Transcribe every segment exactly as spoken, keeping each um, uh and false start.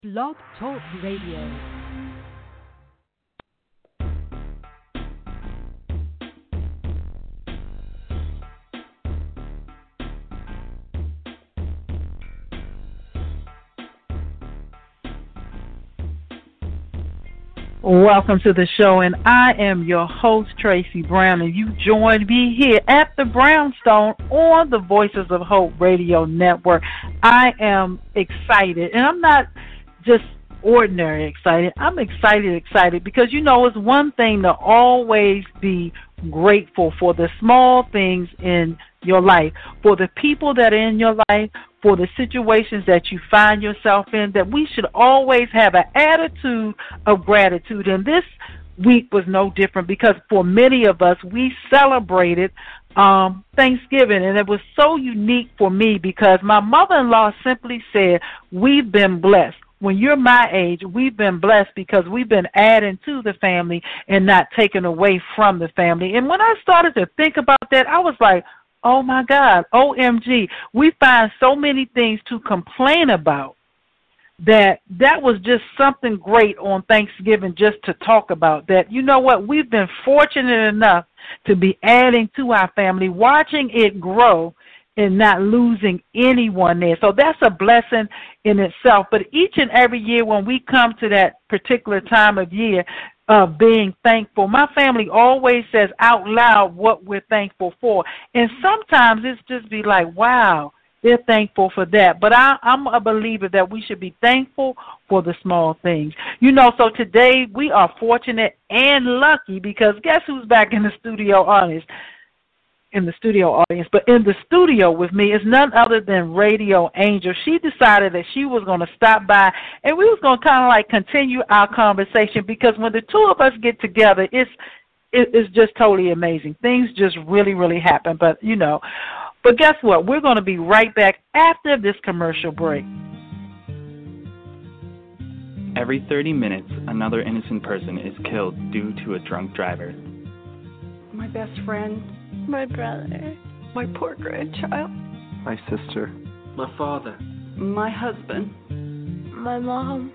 Blog Talk Radio. Welcome to the show, and I am your host, Tracy Brown, and you join me here at the Brownstone on the Voices of Hope Radio Network. I am excited, and I'm not just ordinary excited. I'm excited, excited, because, you know, it's one thing to always be grateful for the small things in your life, for the people that are in your life, for the situations that you find yourself in, that we should always have an attitude of gratitude. And this week was no different, because for many of us, we celebrated um, Thanksgiving, and it was so unique for me because my mother-in-law simply said, we've been blessed. When you're my age, we've been blessed because we've been adding to the family and not taking away from the family. And when I started to think about that, I was like, oh, my God, O M G. We find so many things to complain about that that was just something great on Thanksgiving just to talk about. That, you know what, we've been fortunate enough to be adding to our family, watching it grow, and not losing anyone there. So that's a blessing in itself. But each and every year when we come to that particular time of year of being thankful, my family always says out loud what we're thankful for. And sometimes it's just be like, wow, they're thankful for that. But I, I'm a believer that we should be thankful for the small things. You know, so today we are fortunate and lucky because guess who's back in the studio audience? in the studio audience, but in the studio with me is none other than Radio Angel. She decided that she was going to stop by, and we was going to kind of like continue our conversation, because when the two of us get together, it's it, it's just totally amazing. Things just really, really happen, but, you know. But guess what? We're going to be right back after this commercial break. Every thirty minutes, another innocent person is killed due to a drunk driver. My best friend. My brother. My poor grandchild. My sister. My father. My husband. My mom.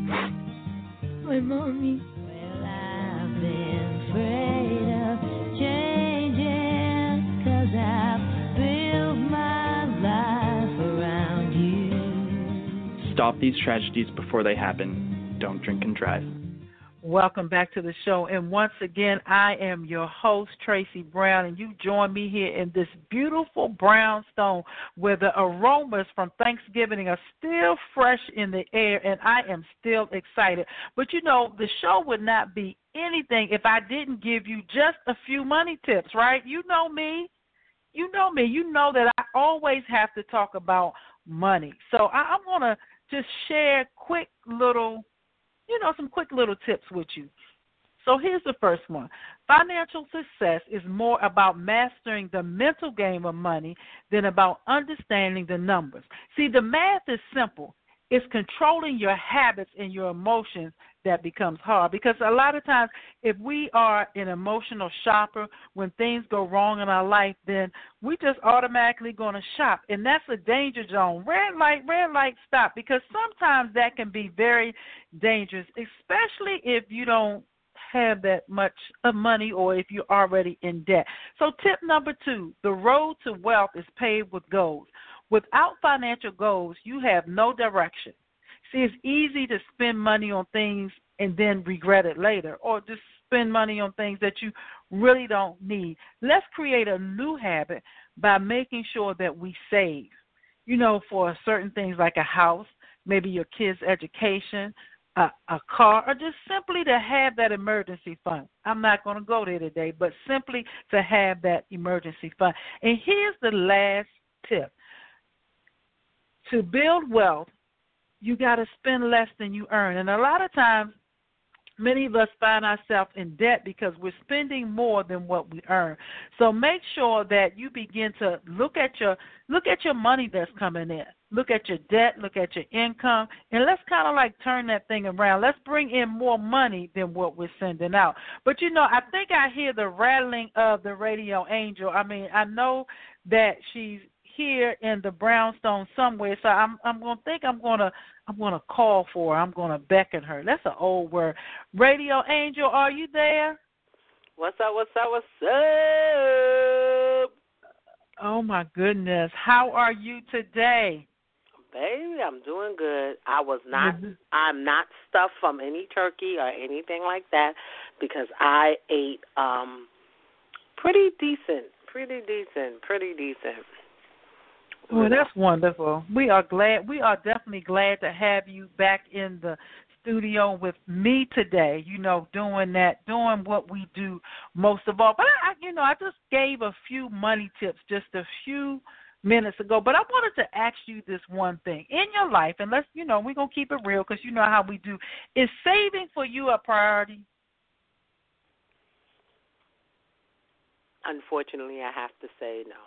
My mommy. Well, I've been afraid of changing, 'cause I've built my life around you. Stop these tragedies before they happen. Don't drink and drive. Welcome back to the show, and once again, I am your host, Tracy Brown, and you join me here in this beautiful brownstone where the aromas from Thanksgiving are still fresh in the air, and I am still excited. But, you know, the show would not be anything if I didn't give you just a few money tips, right? You know me. You know me. You know that I always have to talk about money. So I, I'm going to just share quick little you know, some quick little tips with you. So here's the first one. Financial success is more about mastering the mental game of money than about understanding the numbers. See, the math is simple. It's controlling your habits and your emotions that becomes hard, because a lot of times if we are an emotional shopper, when things go wrong in our life, then we just automatically going to shop, and that's a danger zone. Red light, red light, stop, because sometimes that can be very dangerous, especially if you don't have that much of money or if you're already in debt. So tip number two, the road to wealth is paved with goals. Without financial goals, you have no direction. See, it's easy to spend money on things and then regret it later, or just spend money on things that you really don't need. Let's create a new habit by making sure that we save, you know, for certain things like a house, maybe your kids' education, a, a car, or just simply to have that emergency fund. I'm not going to go there today, but simply to have that emergency fund. And here's the last tip. To build wealth, you got to spend less than you earn. And a lot of times, many of us find ourselves in debt because we're spending more than what we earn. So make sure that you begin to look at your look at your money that's coming in. Look at your debt, look at your income, and let's kind of like turn that thing around. Let's bring in more money than what we're sending out. But, you know, I think I hear the rattling of the Radio Angel. I mean, I know that she's here in the brownstone somewhere. So I'm I'm gonna think I'm gonna I'm gonna call for her. I'm gonna beckon her. That's an old word. Radio Angel, are you there? What's up? What's up? What's up? Oh my goodness, how are you today? Baby, I'm doing good. I was not. I'm not stuffed from any turkey or anything like that because I ate um pretty decent, pretty decent, pretty decent. Well, that's wonderful. We are glad. We are definitely glad to have you back in the studio with me today. You know, doing that, doing what we do most of all. But I, you know, I just gave a few money tips just a few minutes ago. But I wanted to ask you this one thing in your life, and let's, you know, we're gonna keep it real because you know how we do. Is saving for you a priority? Unfortunately, I have to say no.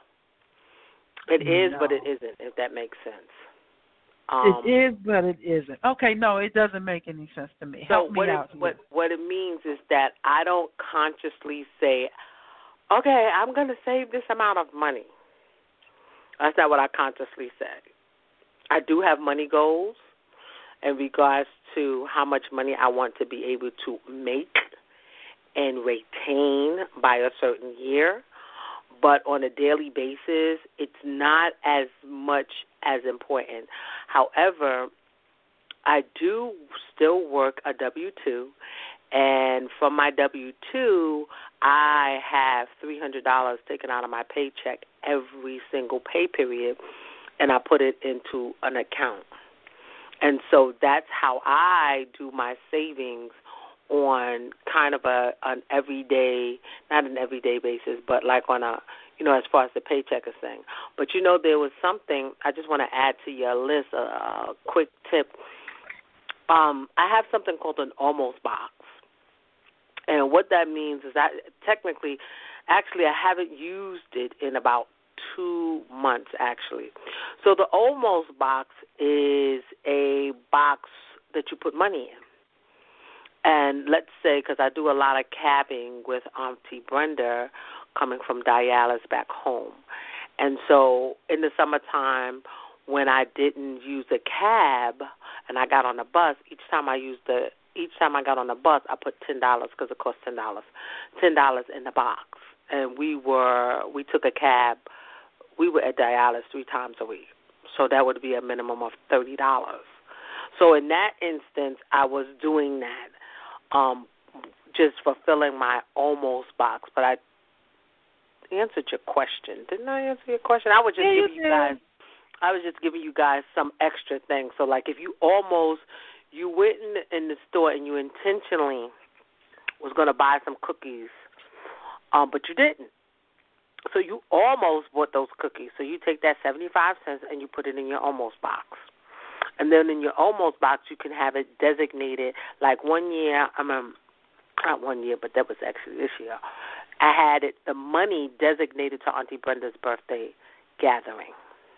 It is, no. but it isn't, if that makes sense. Um, it is, but it isn't. Okay, no, it doesn't make any sense to me. So Help what me it, out here. What, what it means is that I don't consciously say, okay, I'm going to save this amount of money. That's not what I consciously say. I do have money goals in regards to how much money I want to be able to make and retain by a certain year. But on a daily basis, it's not as much as important. However, I do still work a W two, and from my W two, I have three hundred dollars taken out of my paycheck every single pay period, and I put it into an account. And so that's how I do my savings on kind of a an everyday, not an everyday basis, but like on a, you know, as far as the paycheck is saying. But, you know, there was something I just want to add to your list, a, a quick tip. Um, I have something called an almost box. And what that means is that technically, actually, I haven't used it in about two months, actually. So the almost box is a box that you put money in. And let's say, because I do a lot of cabbing with Auntie Brenda coming from dialysis back home. And so in the summertime, when I didn't use a cab and I got on the bus, each time I used the, each time I got on the bus, I put ten dollars because it cost ten dollars, ten dollars in the box. And we were, we took a cab. We were at dialysis three times a week. So that would be a minimum of thirty dollars. So in that instance, I was doing that. Um, just fulfilling my almost box, but I answered your question. Didn't I answer your question? I was just yeah, giving you, you guys. I was just giving you guys some extra things. So, like, if you almost you went in the, in the store and you intentionally was going to buy some cookies, um, but you didn't. So you almost bought those cookies. So you take that seventy-five cents and you put it in your almost box. And then in your almost box, you can have it designated. Like one year, I mean, not one year, but that was actually this year. I had it, the money designated to Auntie Brenda's birthday gathering.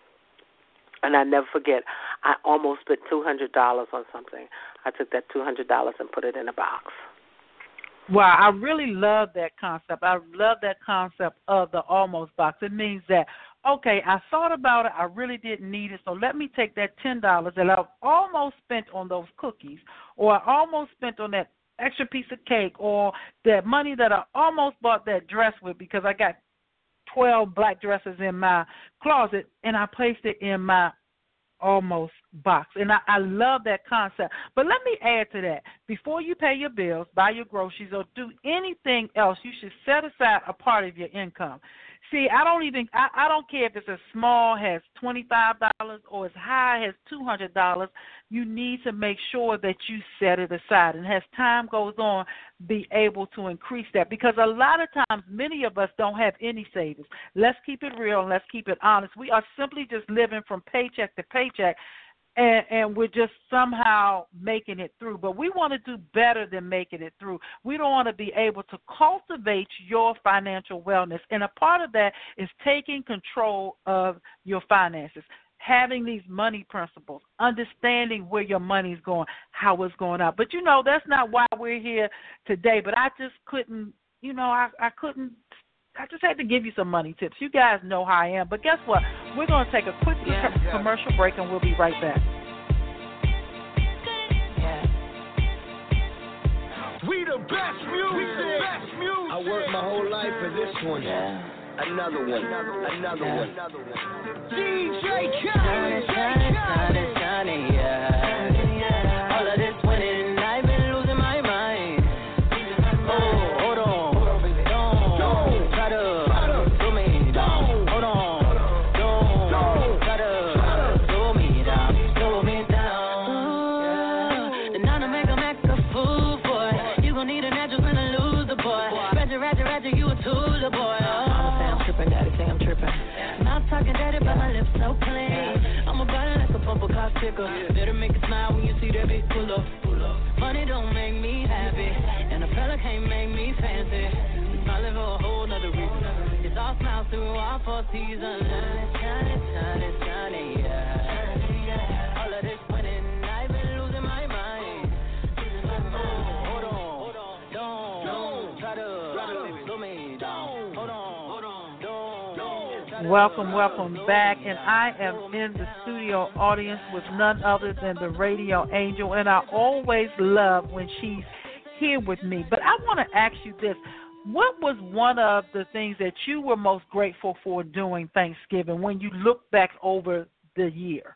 And I never forget, I almost spent two hundred dollars on something. I took that two hundred dollars and put it in a box. Wow, I really love that concept. I love that concept of the almost box. It means that, okay, I thought about it. I really didn't need it, so let me take that ten dollars that I've almost spent on those cookies, or I almost spent on that extra piece of cake, or that money that I almost bought that dress with because I got twelve black dresses in my closet, and I placed it in my almost box. And I, I love that concept. But let me add to that. Before you pay your bills, buy your groceries, or do anything else, you should set aside a part of your income. See, I don't even, I, I don't care if it's as small as twenty-five dollars or as high as two hundred dollars. You need to make sure that you set it aside. And as time goes on, be able to increase that. Because a lot of times, many of us don't have any savings. Let's keep it real and let's keep it honest. We are simply just living from paycheck to paycheck. And, and we're just somehow making it through. But we want to do better than making it through. We don't want to be able to cultivate your financial wellness. And a part of that is taking control of your finances, having these money principles, understanding where your money is going, how it's going out. But, you know, that's not why we're here today. But I just couldn't, you know, I, I couldn't I just had to give you some money tips. You guys know how I am. But guess what? We're going to take a quick yeah, co- yeah. commercial break, and we'll be right back. Yeah. We the best music. We the best music. I worked my whole life for this one. Yeah. Another one. Another one. Another yeah. one. Another one. D J Khaled. Shining, shining, shining, yeah. All of this winning, I've been losing my mind. Oh, hold on. Don't try to do me down. Hold on. Don't try to do me down. Do me down. And now to make a make a fool, boy. You gon' need an address and a loser, boy. Roger, Roger, Roger, you a tool, boy. Daddy say I'm tripping. Mouth talking daddy, but my lips so clean. I'm about it like a bumper car sticker. Better make it smile when you see that big pull up. Money don't make me happy, and a fella can't make me fancy. I'm smiling for a whole nother reason. It's all smiles through all four seasons. Shining, shining, shining, shining, yeah. All of this winning, I've been losing my mind. Hold on, hold on, don't, don't try to slow me down. Hold on. Welcome, welcome back, and I am in the studio audience with none other than the radio angel, and I always love when she's here with me. But I want to ask you this. What was one of the things that you were most grateful for during Thanksgiving when you look back over the year?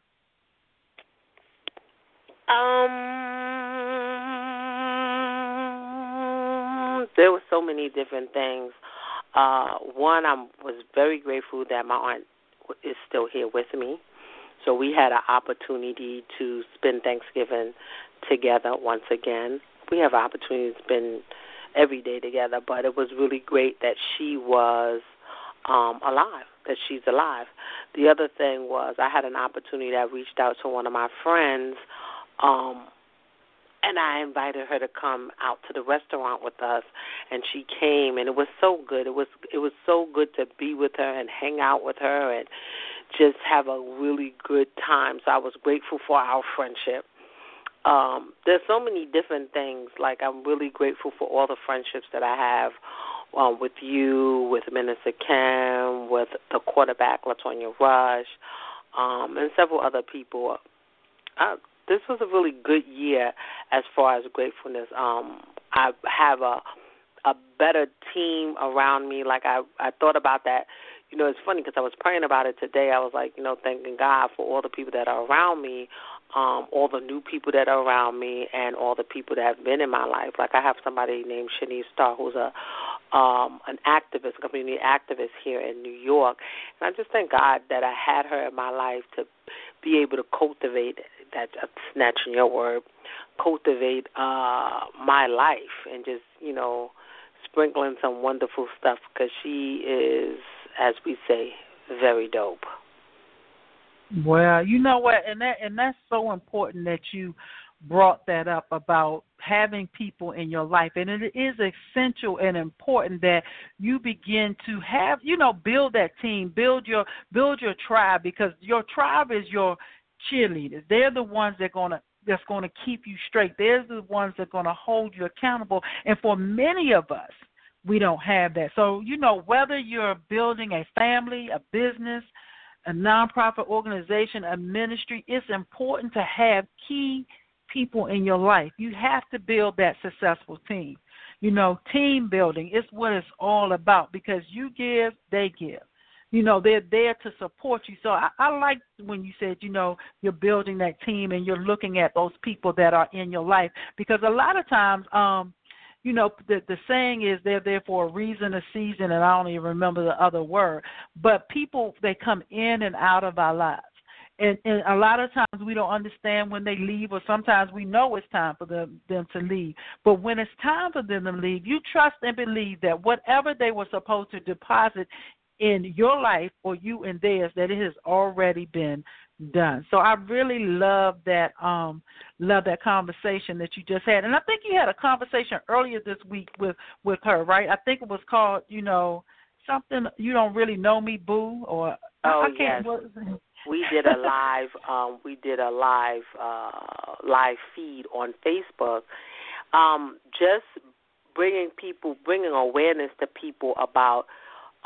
Um, there were so many different things. Uh, one, I was very grateful that my aunt is still here with me. So we had an opportunity to spend Thanksgiving together once again. We have an opportunity to spend every day together, but it was really great that she was um, alive, that she's alive. The other thing was I had an opportunity that I reached out to one of my friends, um, and I invited her to come out to the restaurant with us, and she came, and it was so good. It was it was so good to be with her and hang out with her and just have a really good time. So I was grateful for our friendship. Um, there's so many different things. Like I'm really grateful for all the friendships that I have um, with you, with Minister Kim, with the quarterback, LaTonya Rush, um, and several other people. I, This was a really good year as far as gratefulness. Um, I have a a better team around me. Like I, I thought about that. You know, it's funny because I was praying about it today. I was like, you know, thanking God for all the people that are around me, um, all the new people that are around me, and all the people that have been in my life. Like I have somebody named Shanice Starr who's a um, an activist, a community activist here in New York. And I just thank God that I had her in my life to be able to cultivate that, uh, snatching your word, cultivate uh, my life and just, you know, sprinkling some wonderful stuff because she is, as we say, very dope. Well, you know what, and that and that's so important that you brought that up about having people in your life, and it is essential and important that you begin to have, you know, build that team, build your build your tribe, because your tribe is your cheerleaders. They're the ones that are gonna that's going to keep you straight. They're the ones that are going to hold you accountable. And for many of us, we don't have that. So, you know, whether you're building a family, a business, a nonprofit organization, a ministry, it's important to have key people in your life. You have to build that successful team. You know, team building is what it's all about, because you give, they give. You know, they're there to support you. So I, I like when you said, you know, you're building that team and you're looking at those people that are in your life, because a lot of times, um, you know, the, the saying is they're there for a reason, a season, and I don't even remember the other word. But people, they come in and out of our lives. And, and a lot of times we don't understand when they leave, or sometimes we know it's time for them, them to leave. But when it's time for them to leave, you trust and believe that whatever they were supposed to deposit in your life or you in theirs, that it has already been done. So I really love that um love that conversation that you just had. And I think you had a conversation earlier this week with, with her, right? I think it was called, you know, something, You Don't Really Know Me, Boo, or oh, I can't yes. what, we did a live um we did a live uh live feed on Facebook, um just bringing people bringing awareness to people about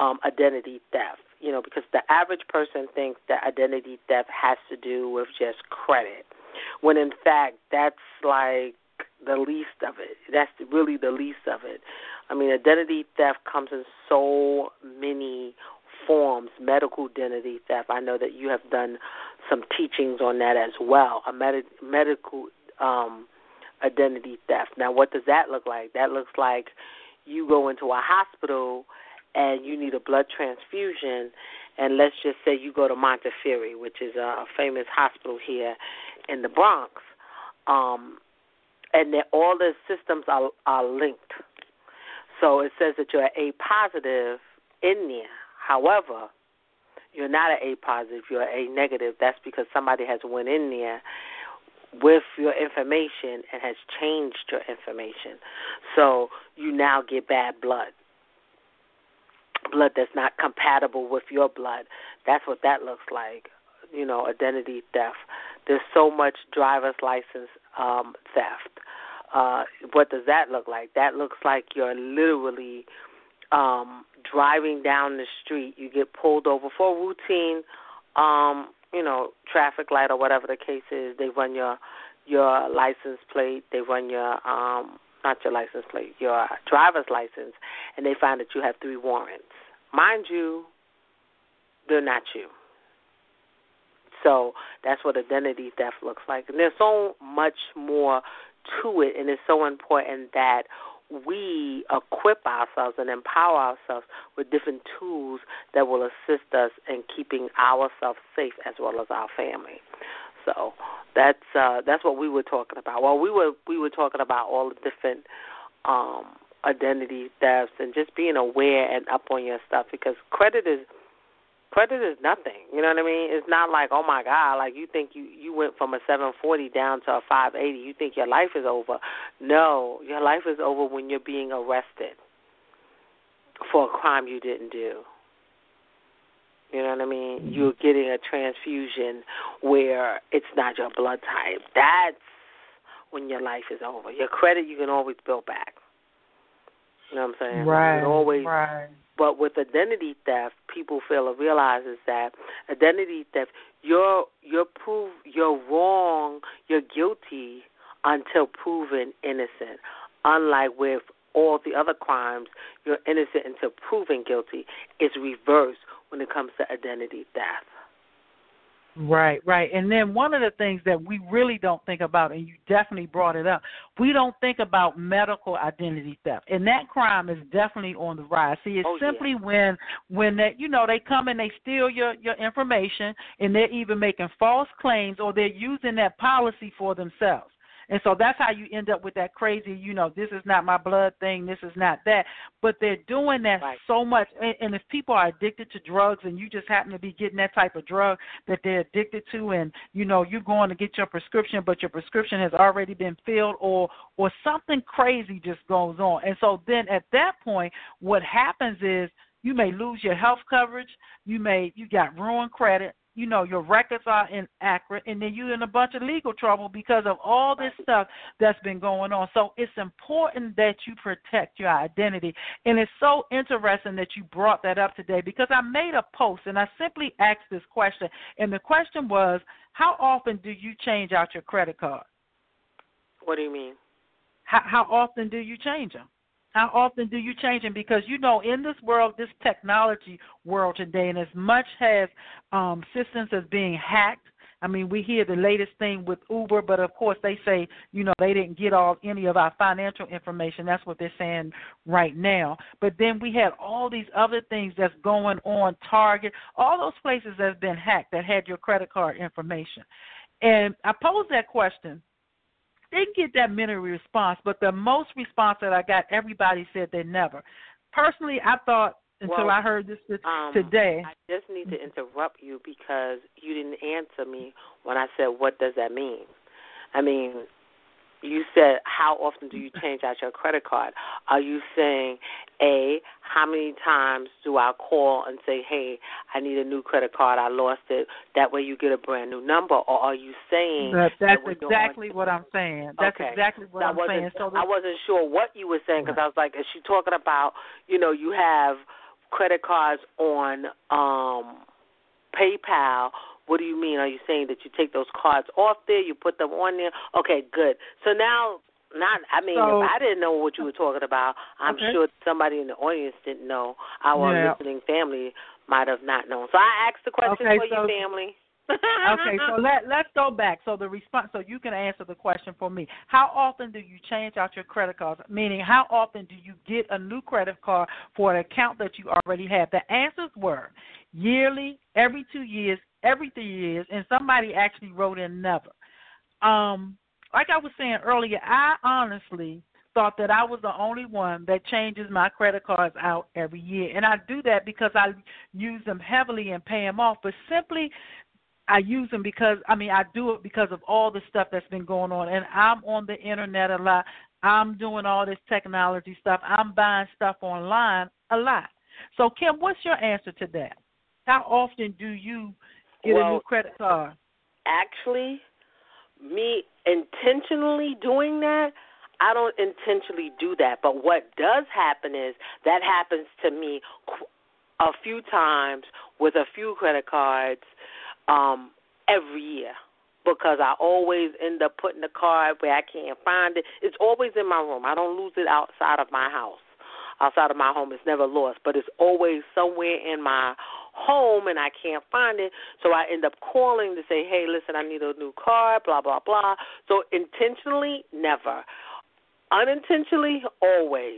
um, identity theft. You know, because the average person thinks that identity theft has to do with just credit, when in fact that's like the least of it. That's really the least of it. I mean, identity theft comes in so many forms. Medical identity theft. I know that you have done some teachings on that as well. A med- medical um, identity theft. Now, what does that look like? That looks like you go into a hospital and you need a blood transfusion, and let's just say you go to Montefiore, which is a famous hospital here in the Bronx, um, and that all the systems are, are linked. So it says that you're A positive in there. However, you're not an A positive, you're A negative. That's because somebody has went in there with your information and has changed your information. So you now get bad blood. Blood that's not compatible with your blood. That's what that looks like, you know, identity theft. There's so much driver's license um, theft. Uh, what does that look like? That looks like you're literally um, driving down the street. You get pulled over for routine, um, you know, traffic light or whatever the case is. They run your your license plate. They run your um, not your license plate, your driver's license, and they find that you have three warrants. Mind you, they're not you. So that's what identity theft looks like. And there's so much more to it, and it's so important that we equip ourselves and empower ourselves with different tools that will assist us in keeping ourselves safe as well as our family. So that's uh, that's what we were talking about. Well, we were we were talking about all the different um, identity thefts and just being aware and up on your stuff, because credit is credit is nothing. You know what I mean? It's not like, oh my God, like you think you, you went from a seven forty down to a five eighty. You think your life is over. No, your life is over when you're being arrested for a crime you didn't do. You know what I mean? You're getting a transfusion where it's not your blood type. That's when your life is over. Your credit you can always build back. You know what I'm saying? Right, you can always, right. But with identity theft, people fail to realize is that identity theft, you're you're prove you're wrong, you're guilty until proven innocent. Unlike with all the other crimes, you're innocent until proven guilty. It's reversed when it comes to identity theft. Right, right. And then one of the things that we really don't think about, and you definitely brought it up, we don't think about medical identity theft. And that crime is definitely on the rise. See, it's oh, simply yeah. when when they, you know, they come and they steal your, your information, and they're either making false claims or they're using that policy for themselves. And so that's how you end up with that crazy, you know, this is not my blood thing, this is not that. But they're doing that right. so much. And, and if people are addicted to drugs and you just happen to be getting that type of drug that they're addicted to, and, you know, you're going to get your prescription, but your prescription has already been filled, or or something crazy just goes on. And so then at that point, what happens is you may lose your health coverage, you may you got ruined credit, you know, your records are inaccurate, and then you're in a bunch of legal trouble because of all this stuff that's been going on. So it's important that you protect your identity. And it's so interesting that you brought that up today, because I made a post, and I simply asked this question. And the question was, how often do you change out your credit card? What do you mean? How, how often do you change them? How often do you change them? Because, you know, in this world, this technology world today, and as much as um, systems as being hacked, I mean, we hear the latest thing with Uber, but of course they say, you know, they didn't get all any of our financial information. That's what they're saying right now. But then we had all these other things that's going on, Target, all those places that's been hacked that had your credit card information. And I posed that question. Didn't get that many response, but the most response that I got, everybody said they never. Personally, I thought until well, I heard this um, today. I just need to interrupt you because you didn't answer me when I said, what does that mean? I mean, you said, how often do you change out your credit card? Are you saying, A, how many times do I call and say, hey, I need a new credit card, I lost it, that way you get a brand new number? Or are you saying that That's that exactly what I'm saying. That's okay. exactly what so I'm saying. So I wasn't sure what you were saying, because I was like, is she talking about, you know, you have credit cards on um, PayPal, what do you mean? Are you saying that you take those cards off there, you put them on there? Okay, good. So now, not. I mean, so, if I didn't know what you were talking about, I'm okay. sure somebody in the audience didn't know. Our yeah. listening family might have not known. So I asked the question okay, for so, your family. okay, so let, let's go back. So the response, so you can answer the question for me. How often do you change out your credit cards? Meaning, how often do you get a new credit card for an account that you already have? The answers were yearly, every two years, every three years, and somebody actually wrote in never. Um, like I was saying earlier, I honestly thought that I was the only one that changes my credit cards out every year. And I do that because I use them heavily and pay them off, but simply I use them because, I mean, I do it because of all the stuff that's been going on. And I'm on the internet a lot. I'm doing all this technology stuff. I'm buying stuff online a lot. So, Kim, what's your answer to that? How often do you get well, a new credit card? Actually, me intentionally doing that, I don't intentionally do that. But what does happen is that happens to me a few times with a few credit cards um, every year because I always end up putting the card where I can't find it. It's always in my room. I don't lose it outside of my house. Outside of my home, it's never lost, but it's always somewhere in my home and I can't find it. So I end up calling to say, hey, listen, I need a new card, blah, blah, blah. So intentionally, never. Unintentionally, always.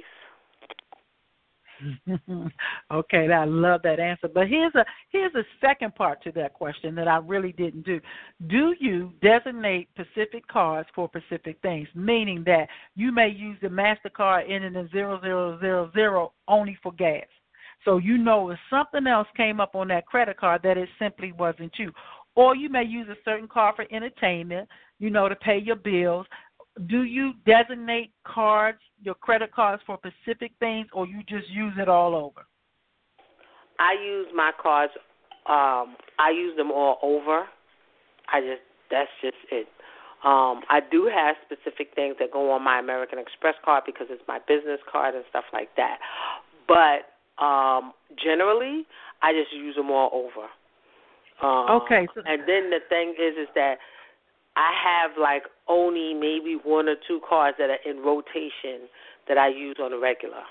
Okay, I love that answer. But here's a here's a second part to that question that I really didn't do. Do you designate specific cards for specific things, meaning that you may use the MasterCard ending in zero zero zero zero only for gas? So you know if something else came up on that credit card that it simply wasn't you. Or you may use a certain card for entertainment, you know, to pay your bills. Do you designate cards, your credit cards, for specific things, or you just use it all over? I use my cards. Um, I use them all over. I just that's just it. Um, I do have specific things that go on my American Express card because it's my business card and stuff like that. But um, generally, I just use them all over. Um, okay. So- and then the thing is, is that I have like only maybe one or two cards that are in rotation that I use on a regular.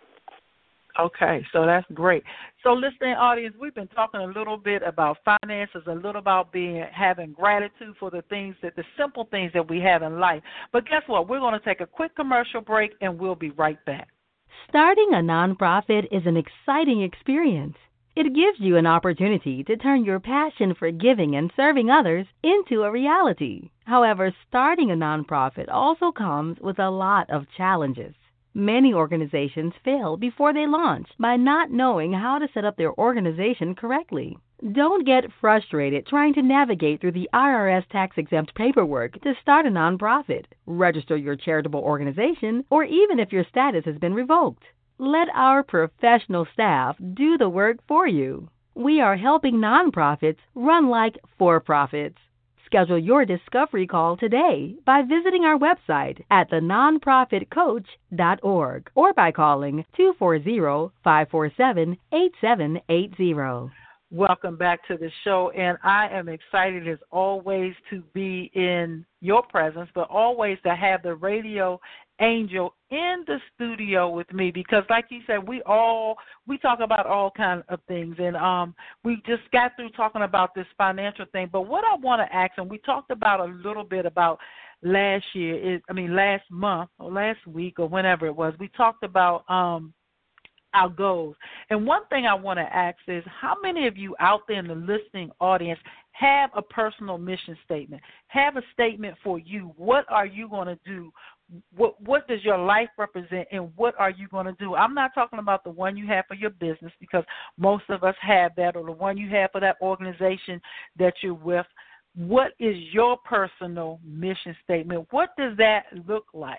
Okay, so that's great. So listening audience, we've been talking a little bit about finances, a little about being having gratitude for the things that the simple things that we have in life. But guess what? We're going to take a quick commercial break and we'll be right back. Starting a nonprofit is an exciting experience. It gives you an opportunity to turn your passion for giving and serving others into a reality. However, starting a nonprofit also comes with a lot of challenges. Many organizations fail before they launch by not knowing how to set up their organization correctly. Don't get frustrated trying to navigate through the I R S tax-exempt paperwork to start a nonprofit, register your charitable organization, or even if your status has been revoked. Let our professional staff do the work for you. We are helping nonprofits run like for-profits. Schedule your discovery call today by visiting our website at the nonprofit coach dot org or by calling two four zero, five four seven, eight seven eight zero. Welcome back to the show, and I am excited as always to be in your presence, but always to have the radio angel in the studio with me because, like you said, we all we talk about all kinds of things, and um, we just got through talking about this financial thing. But what I want to ask, and we talked about a little bit about last year, is I mean last month or last week or whenever it was, we talked about um. our goals. And one thing I want to ask is, how many of you out there in the listening audience have a personal mission statement? Have a statement for you. What are you going to do? What what does your life represent, and what are you going to do? I'm not talking about the one you have for your business, because most of us have that, or the one you have for that organization that you're with. What is your personal mission statement? What does that look like?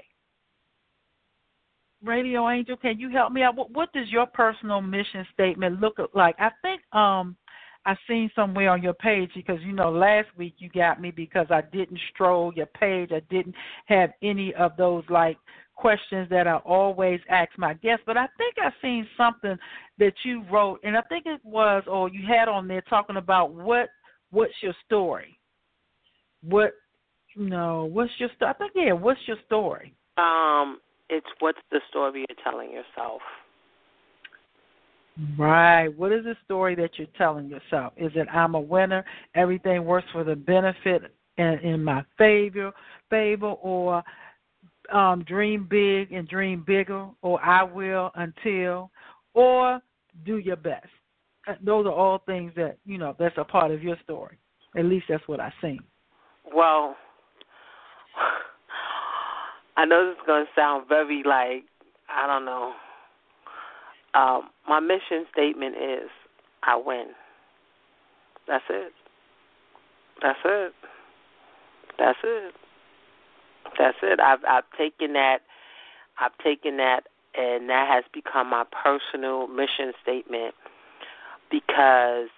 Radio Angel, can you help me out? What, what does your personal mission statement look like? I think um, I seen somewhere on your page, because, you know, last week you got me because I didn't stroll your page. I didn't have any of those, like, questions that I always ask my guests, but I think I seen something that you wrote, and I think it was, or you had on there talking about what what's your story? What, no, what's your story? I think, yeah, what's your story? Um, it's what's the story you're telling yourself. Right. What is the story that you're telling yourself? Is it I'm a winner, everything works for the benefit and in my favor, favor, or um, dream big and dream bigger, or I will until, or do your best? Those are all things that, you know, that's a part of your story. At least that's what I seen. Well, I know this is going to sound very like, I don't know. Um, my mission statement is I win. That's it. That's it. That's it. That's it. I've I've taken that. I've taken that, and that has become my personal mission statement because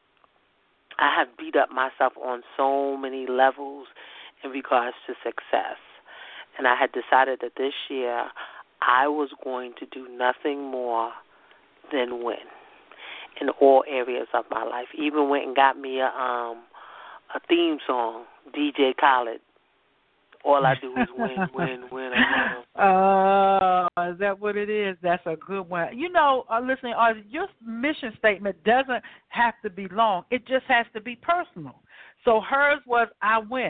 I have beat up myself on so many levels in regards to success, and I had decided that this year I was going to do nothing more than win in all areas of my life. Even went and got me a um a theme song, D J Khaled. All I do is win, win, win. Oh, uh, is that what it is? That's a good one. You know, uh, listening, uh, your mission statement doesn't have to be long. It just has to be personal. So hers was, I win.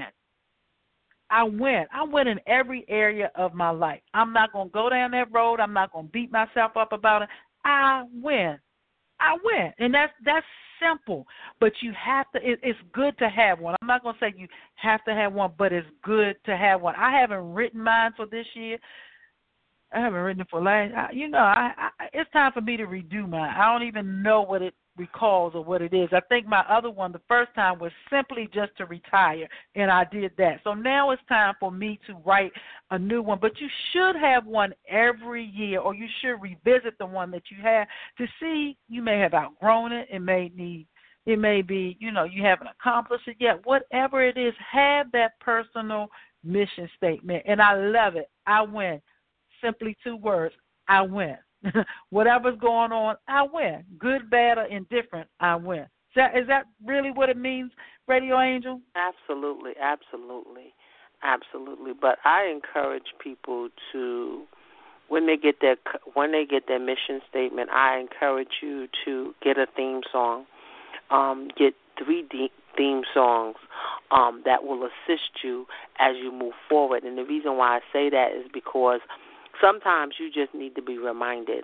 I win. I win in every area of my life. I'm not going to go down that road. I'm not going to beat myself up about it. I win. I win. And that's that's simple. But you have to, it, it's good to have one. I'm not going to say you have to have one, but it's good to have one. I haven't written mine for this year. I haven't written it for last. I, you know, I, I, it's time for me to redo mine. I don't even know what it recalls or what it is. I think my other one the first time was simply just to retire, and I did that. So now it's time for me to write a new one. But you should have one every year, or you should revisit the one that you have to see. You may have outgrown it. It may need. It may be, you know, you haven't accomplished it yet. Whatever it is, have that personal mission statement. And I love it. I win. Simply two words. I win. Whatever's going on, I win. Good, bad, or indifferent, I win. Is that, is that really what it means, Radio Angel? Absolutely, absolutely, absolutely. But I encourage people to, when they get their when they get their mission statement, I encourage you to get a theme song, um, get three de- theme songs um, that will assist you as you move forward. And the reason why I say that is because sometimes you just need to be reminded,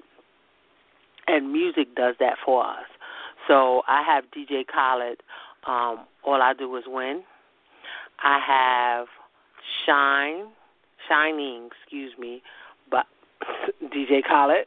and music does that for us. So I have D J Khaled, um, All I Do Is Win. I have Shine, Shining, excuse me, but D J Khaled.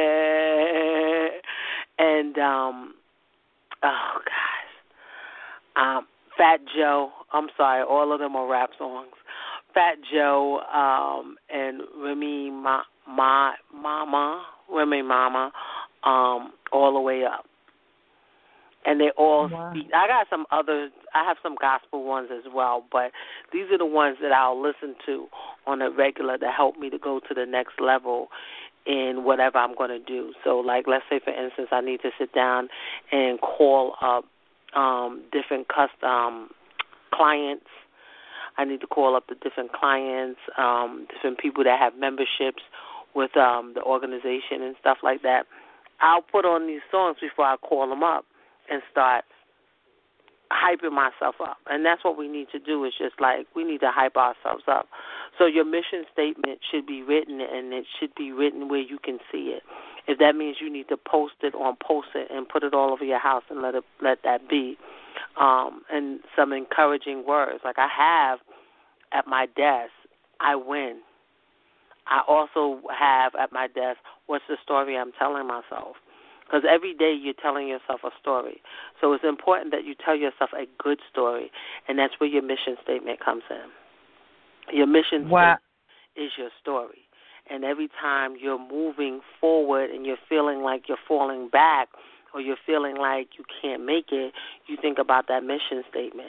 Uh, and, um, oh, gosh, um, Fat Joe. I'm sorry, all of them are rap songs. Fat Joe um, and Remy Ma, Ma, Mama, Remy Mama, um, all the way up. And they all wow. speak. I got some other, I have some gospel ones as well, but these are the ones that I'll listen to on a regular to help me to go to the next level in whatever I'm going to do. So, like, let's say, for instance, I need to sit down and call up um, different custom clients. I need to call up the different clients, um, different people that have memberships with um, the organization and stuff like that. I'll put on these songs before I call them up and start hyping myself up. And that's what we need to do, is just like we need to hype ourselves up. So your mission statement should be written, and it should be written where you can see it. If that means you need to post it on Post-it and put it all over your house and let it let that be. Um, and some encouraging words. Like I have at my desk, I win. I also have at my desk, what's the story I'm telling myself? Because every day you're telling yourself a story. So it's important that you tell yourself a good story, and that's where your mission statement comes in. Your mission wow. statement is your story. And every time you're moving forward and you're feeling like you're falling back, or you're feeling like you can't make it, you think about that mission statement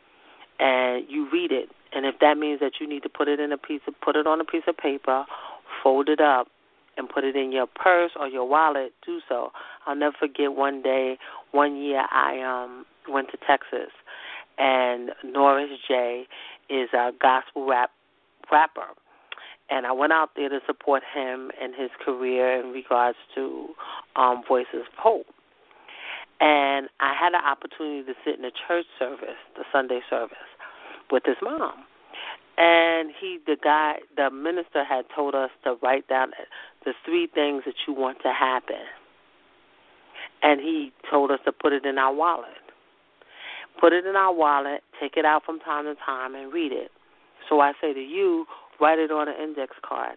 and you read it. And if that means that you need to put it in a piece of, put it on a piece of paper, fold it up and put it in your purse or your wallet, do so. I'll never forget one day, one year I um went to Texas, and Norris J is a gospel rap rapper. And I went out there to support him and his career in regards to um, Voices of Hope. And I had an opportunity to sit in the church service, the Sunday service, with his mom. And he, the guy, the minister had told us to write down the three things that you want to happen. And he told us to put it in our wallet. Put it in our wallet, take it out from time to time, and read it. So I say to you, write it on an index card.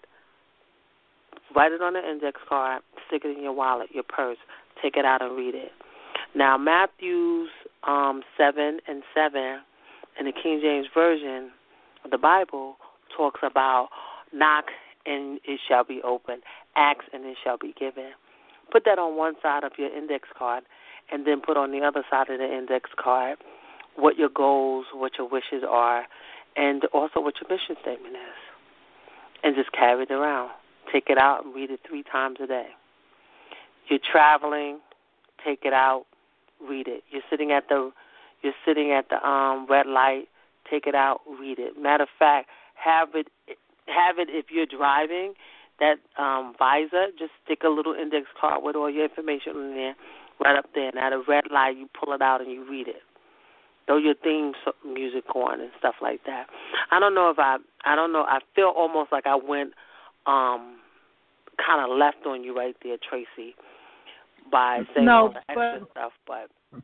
Write it on an index card, stick it in your wallet, your purse, take it out and read it. Now, Matthew um, seven and seven in the King James Version of the Bible talks about knock and it shall be opened, ask and it shall be given. Put that on one side of your index card, and then put on the other side of the index card what your goals, what your wishes are, and also what your mission statement is. And just carry it around. Take it out and read it three times a day. You're traveling, take it out, read it. You're sitting at the you're sitting at the um, red light, take it out, read it. Matter of fact, have it have it if you're driving, that um, visor, just stick a little index card with all your information in there, right up there. And at a red light, you pull it out and you read it. Throw your theme music on and stuff like that. I don't know if I, I don't know, I feel almost like I went um, kind of left on you right there, Tracy, by saying no, all the extra but, stuff, but...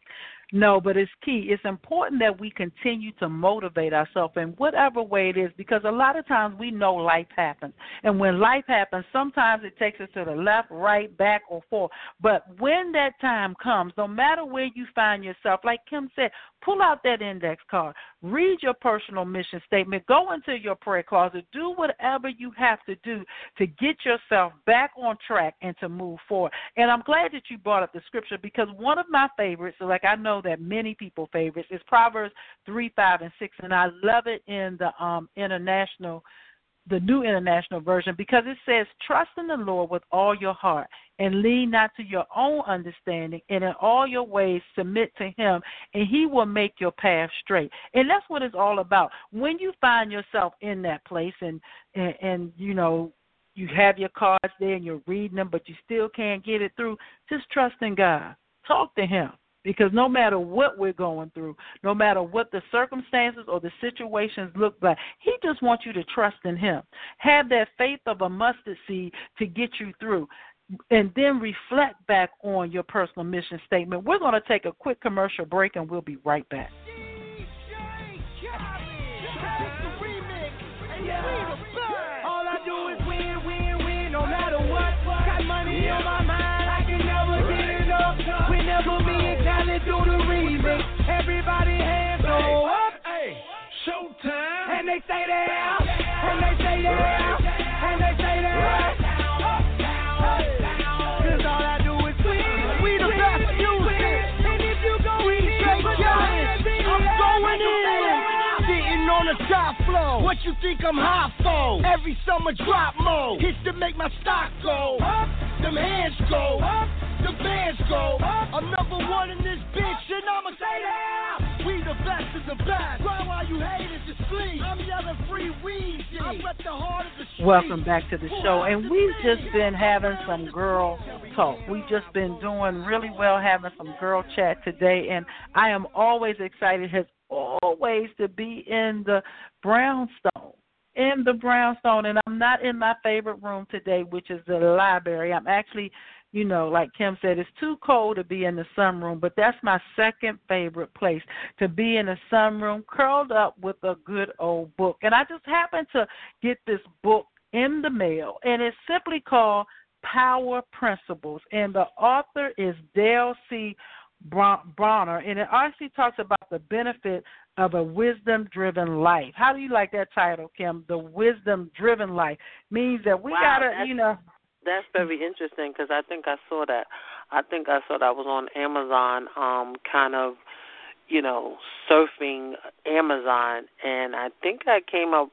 No, but it's key. It's important that we continue to motivate ourselves in whatever way it is, because a lot of times we know life happens. And when life happens, sometimes it takes us to the left, right, back, or forth. But when that time comes, no matter where you find yourself, like Kim said, pull out that index card, read your personal mission statement, go into your prayer closet, do whatever you have to do to get yourself back on track and to move forward. And I'm glad that you brought up the scripture, because one of my favorites, like I know that many people favorites, is Proverbs three, five, and six, and I love it in the um, international, the New International Version, because it says, trust in the Lord with all your heart and lean not to your own understanding, and in all your ways submit to him, and he will make your path straight. And that's what it's all about. When you find yourself in that place and, and, and you know, you have your cards there and you're reading them, but you still can't get it through, just trust in God. Talk to him. Because no matter what we're going through, no matter what the circumstances or the situations look like, he just wants you to trust in him. Have that faith of a mustard seed to get you through. And then reflect back on your personal mission statement. We're going to take a quick commercial break, and we'll be right back. All I do is win, win, win, no matter what. Got money on my mind, I can never get enough. Whenever me and Khaled do the remix, everybody hands go up. Hey, showtime. And they say that, and they say that, and they say that. Cause all I do is win. We the best music. And if you go in, I'm going in. Sitting on the top floor. What you think I'm hot for? Every summer drop mode. Hits to make my stock go up. Them hands go up. The fans go up. I'm number one in this bitch, and I'ma say that. We the best of the best. Why while you haters asleep? I'm yelling free Weezy. I rep the heart of the street. Welcome back to the show, and we've just been having some girl talk. We've just been doing really well, having some girl chat today, and I am always excited, as always, to be in the Brownstone. In the Brownstone, and I'm not in my favorite room today, which is the library. I'm actually, you know, like Kim said, it's too cold to be in the sunroom, but that's my second favorite place, to be in the sunroom, curled up with a good old book. And I just happened to get this book in the mail, and it's simply called Power Principles, and the author is Dale C. Bronner, and it actually talks about the benefit of a wisdom-driven life. How do you like that title, Kim? The wisdom-driven life means that we wow, gotta, you know. That's very interesting, because I think I saw that. I think I saw that was on Amazon, um, kind of, you know, surfing Amazon, and I think I came up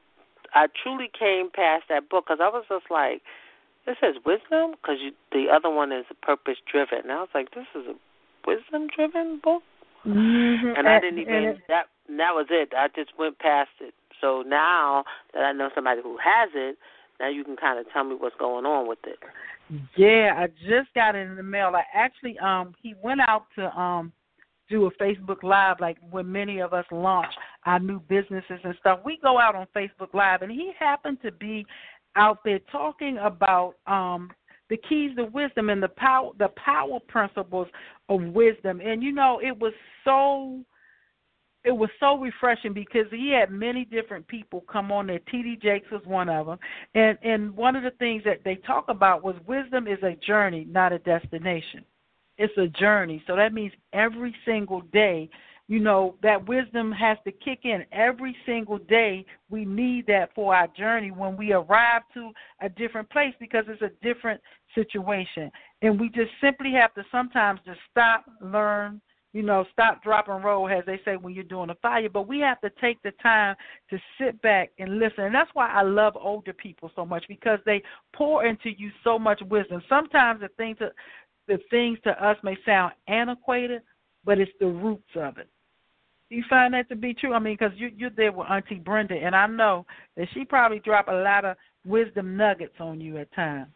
I truly came past that book because I was just like, it says wisdom because the other one is purpose driven. And I was like, this is a wisdom driven book, mm-hmm. and I didn't even and it, that. That was it. I just went past it. So now that I know somebody who has it, now you can kind of tell me what's going on with it. Yeah, I just got it in the mail. I actually, um, he went out to um. do a Facebook Live, like when many of us launch our new businesses and stuff. We go out on Facebook Live, and he happened to be out there talking about um, the keys to wisdom and the power, the power principles of wisdom. And you know, it was so, it was so refreshing because he had many different people come on there. T D Jakes was one of them, and and one of the things that they talk about was wisdom is a journey, not a destination. It's a journey. So that means every single day, you know, that wisdom has to kick in. Every single day we need that for our journey when we arrive to a different place because it's a different situation. And we just simply have to sometimes just stop, learn, you know, stop, drop, and roll, as they say when you're doing a fire. But we have to take the time to sit back and listen. And that's why I love older people so much because they pour into you so much wisdom. Sometimes the things that The things to us may sound antiquated, but it's the roots of it. Do you find that to be true? I mean, because you, you're there with Auntie Brenda, and I know that she probably dropped a lot of wisdom nuggets on you at times.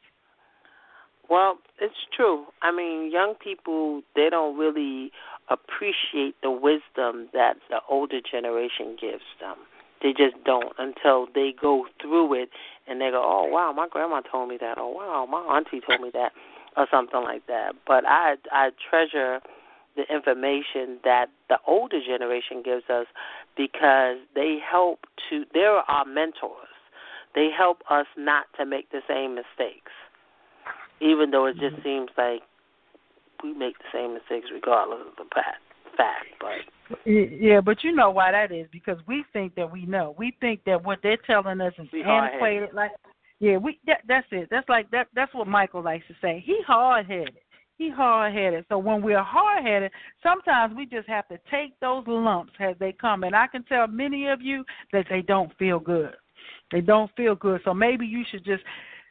Well, it's true. I mean, young people, they don't really appreciate the wisdom that the older generation gives them. They just don't until they go through it, and they go, oh, wow, my grandma told me that. Oh, wow, my auntie told me that. Or something like that. But I I treasure the information that the older generation gives us because they help to, they're our mentors. They help us not to make the same mistakes, even though it just seems like we make the same mistakes regardless of the fact. But yeah, but you know why that is, because we think that we know. We think that what they're telling us is antiquated. Like, Yeah, we that, that's it. That's like that. That's what Michael likes to say. He hard headed. He hard headed. So when we're hard headed, sometimes we just have to take those lumps as they come. And I can tell many of you that they don't feel good. They don't feel good. So maybe you should just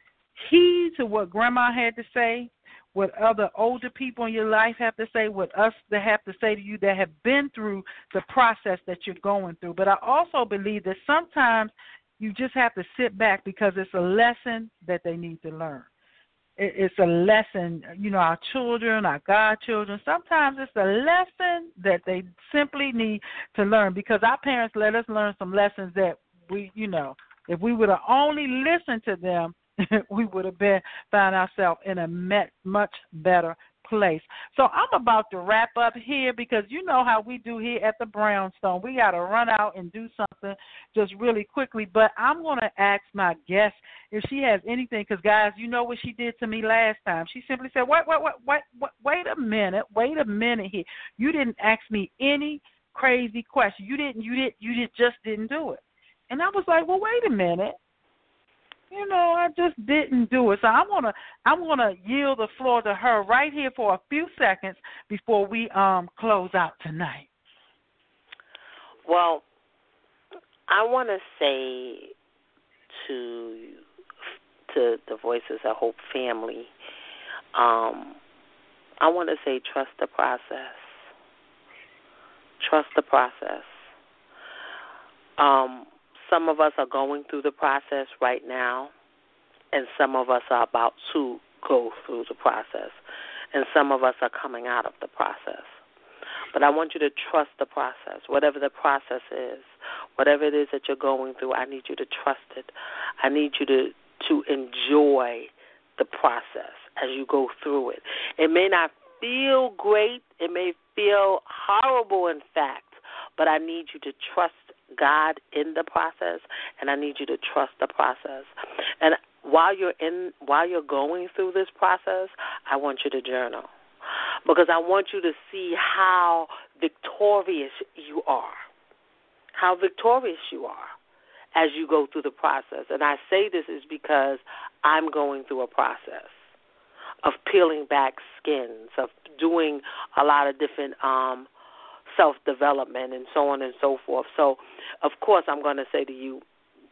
heed to what Grandma had to say, what other older people in your life have to say, what us that have to say to you that have been through the process that you're going through. But I also believe that sometimes you just have to sit back because it's a lesson that they need to learn. It's a lesson, you know, our children, our godchildren, sometimes it's a lesson that they simply need to learn because our parents let us learn some lessons that we, you know, if we would have only listened to them, we would have been found ourselves in a much better place. So I'm about to wrap up here because you know how we do here at the Brownstone. We got to run out and do something just really quickly. But I'm going to ask my guest if she has anything because, guys, you know what she did to me last time. She simply said, wait, wait, wait, wait, wait, wait a minute. Wait a minute here. You didn't ask me any crazy question. You didn't, you didn't, you did, just didn't do it. And I was like, well, wait a minute. You know, I just didn't do it. So I'm gonna I'm gonna yield the floor to her right here for a few seconds before we um close out tonight. Well, I want to say to to the Voices of Hope family, um, I want to say trust the process. Trust the process. Um. Some of us are going through the process right now, and some of us are about to go through the process, and some of us are coming out of the process. But I want you to trust the process, whatever the process is, whatever it is that you're going through, I need you to trust it. I need you to, to enjoy the process as you go through it. It may not feel great. It may feel horrible, in fact, but I need you to trust God in the process, and I need you to trust the process. And while you're in, while you're going through this process, I want you to journal because I want you to see how victorious you are, how victorious you are as you go through the process. And I say this is because I'm going through a process of peeling back skins, of doing a lot of different um self-development and so on and so forth. So, of course, I'm going to say to you,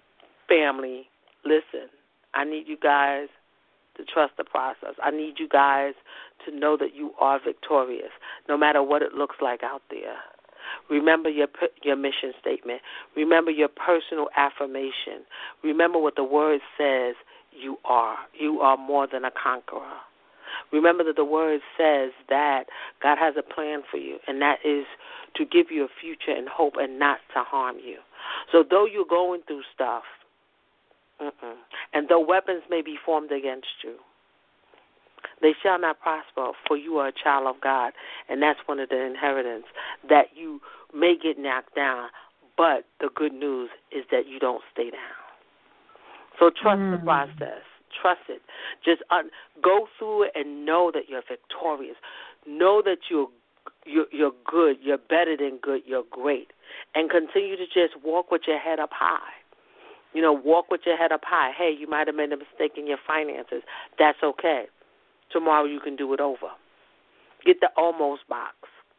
family, listen, I need you guys to trust the process. I need you guys to know that you are victorious, no matter what it looks like out there. Remember your your mission statement. Remember your personal affirmation. Remember what the word says you are. You are more than a conqueror. Remember that the word says that God has a plan for you, and that is to give you a future and hope and not to harm you. So though you're going through stuff, mm-mm, and though weapons may be formed against you, they shall not prosper, for you are a child of God, and that's one of the inheritance, that you may get knocked down, but the good news is that you don't stay down. So trust mm. the process. Trust it. Just un- go through it and know that you're victorious. Know that you're, you're you're good. You're better than good. You're great. And continue to just walk with your head up high. You know, walk with your head up high. Hey, you might have made a mistake in your finances. That's okay. Tomorrow you can do it over. Get the almost box.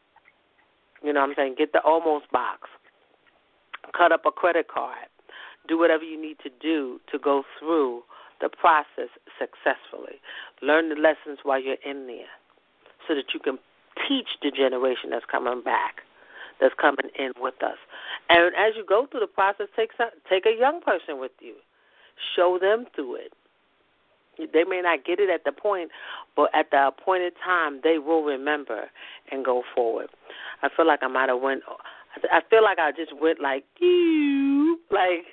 You know what I'm saying? Get the almost box. Cut up a credit card. Do whatever you need to do to go through the process successfully. Learn the lessons while you're in there so that you can teach the generation that's coming back, that's coming in with us. And as you go through the process, take some, take a young person with you. Show them through it. They may not get it at the point, but at the appointed time, they will remember and go forward. I feel like I might have went, I feel like I just went like, you, like,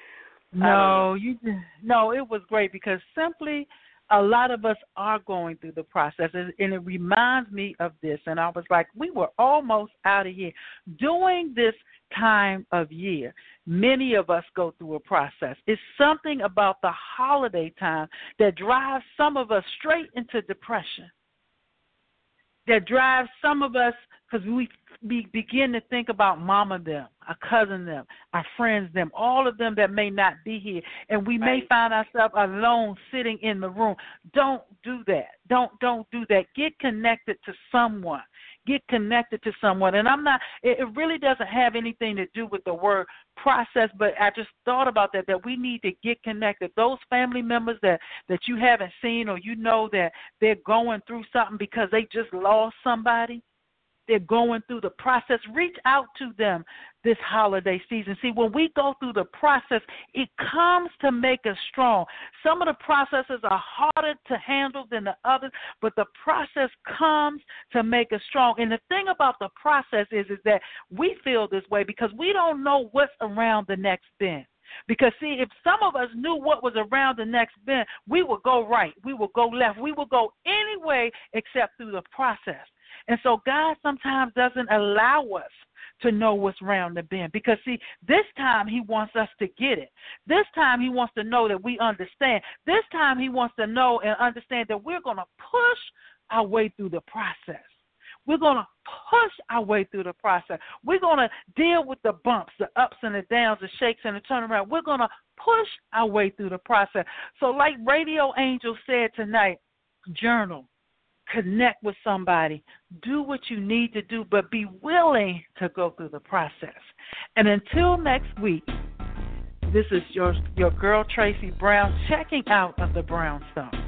No, you no, it was great because simply a lot of us are going through the process, and it reminds me of this. And I was like, we were almost out of here. During this time of year, many of us go through a process. It's something about the holiday time that drives some of us straight into depression, that drives some of us, because we we begin to think about mama them, our cousin them, our friends them, all of them that may not be here, and we may find ourselves alone sitting in the room. Don't do that. Don't don't do that. Get connected to someone. Get connected to someone. And I'm not, it, it really doesn't have anything to do with the word process, but I just thought about that, that we need to get connected. Those family members that, that you haven't seen, or you know that they're going through something because they just lost somebody, they're going through the process, reach out to them this holiday season. See, when we go through the process, it comes to make us strong. Some of the processes are harder to handle than the others, but the process comes to make us strong. And the thing about the process is, is that we feel this way because we don't know what's around the next bend. Because, see, if some of us knew what was around the next bend, we would go right, we would go left, we would go any way except through the process. And so God sometimes doesn't allow us to know what's around the bend because, see, this time he wants us to get it. This time he wants to know that we understand. This time he wants to know and understand that we're going to push our way through the process. We're going to push our way through the process. We're going to deal with the bumps, the ups and the downs, the shakes and the turnaround. We're going to push our way through the process. So like Radio Angel said tonight, journal. Connect with somebody. Do what you need to do, but be willing to go through the process. And until next week, this is your, your girl, Tracy Brown, checking out of the Brownstone.